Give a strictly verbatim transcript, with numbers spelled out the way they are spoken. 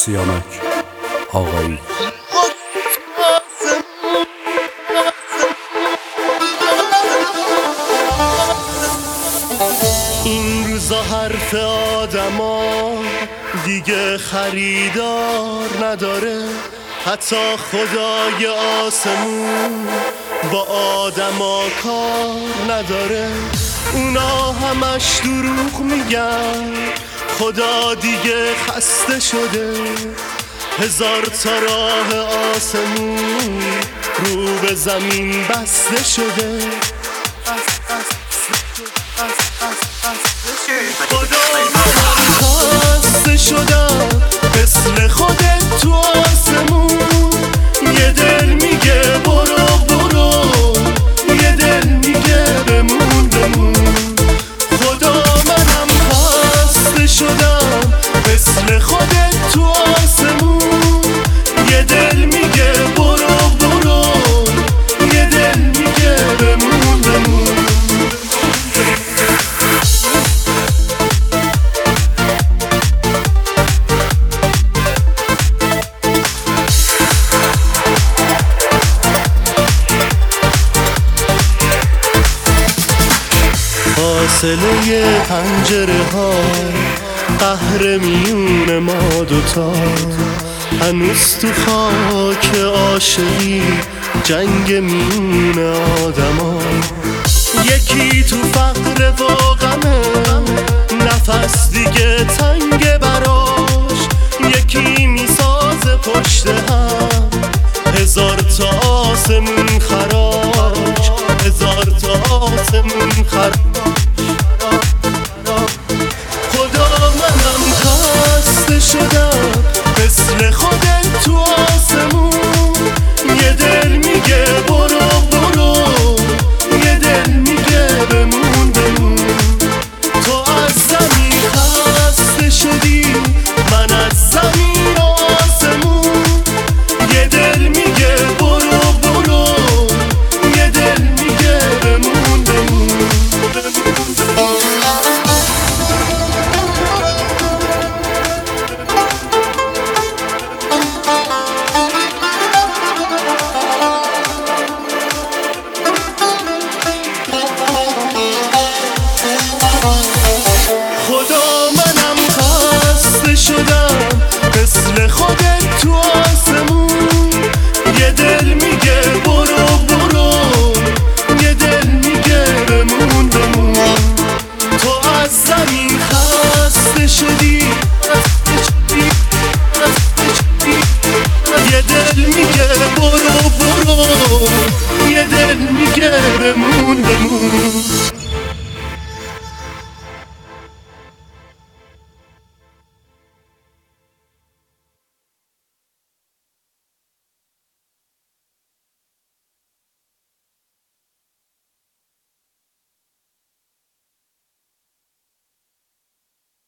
سیامک آقایی. این روزا حرف آدما دیگه خریدار نداره، حتی خدای آسمون با آدما کار نداره. اونا همش دروغ میگن، خدا دیگه خسته شده. هزار تا راه آسمون رو به زمین بسته شده. خدا من خسته شدم مثل خودت تو آسمون. یه دل میگه برو برو، یه دل میگه بمون بمون. خدا منم خسته شدم مثل خودت تو آسمون. یه دل میگه برو برو، یه دل میگه بمون بمون. فاصله پنجره ها قهر میون ما دوتا، هنوز تو خاک عاشقی جنگ میون آدما. یکی تو فقر و غمه، نفس دیگه تنگ براش. یکی میسازه پشت هم هزار تا آسمون خراش، هزار تا آسمون خراش. خدا منم خسته شدم مثل خودت تو آسمون. یه دل میگه برو برو، یه دل میگه بمون بمون. تو از زمین خسته شدی، من از زمین و آسمون. یه دل میگه برو برو، یه دل میگه بمون بمون. خدا منم خسته شدم مثل خودت تو آسمون. یه دل میگه برو برو، یه دل میگه بمون بمون. تو از زمین خسته شدی، یه دل میگه برو برو، یه دل میگه بمون بمون.